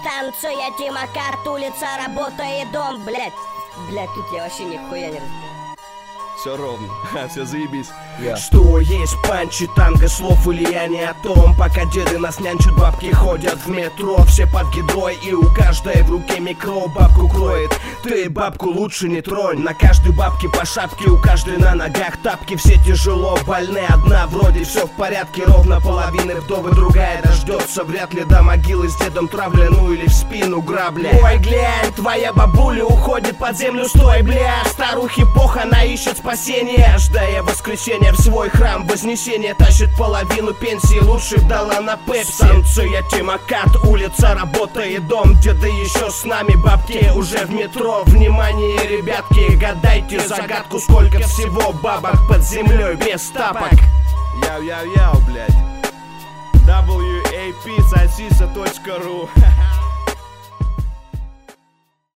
Станция Тимакарт, улица, работа и дом. Блять, тут я вообще нихуя не разбираю. Все ровно, все заебись. Что есть панчи, танго, слов или я не о том. Пока деды нас нянчат, бабки ходят в метро. Все под гидрой и у каждой в руке микро. Бабку кроет, ты бабку лучше не тронь. На каждой бабке по шапке, у каждой на ногах тапки. Все тяжело больны, одна вроде все в порядке. Ровно половины вдовы, другая дождется. Вряд ли до могилы с дедом травля, ну или в спину грабля. Ой, глянь, твоя бабуля уходит под землю, стой, бля. Старухи пох, она ищет спасение, ожидая воскресенья в свой храм вознесения. Тащит половину пенсии, лучше дала на пепси. Станция Тимакарт, улица, работа и дом. Деды еще с нами, бабки уже в метро. Внимание, ребятки, гадайте загадку, сколько всего бабок под землей без тапок. Яу-яу-яу, блядь. WAP, сосиса.ру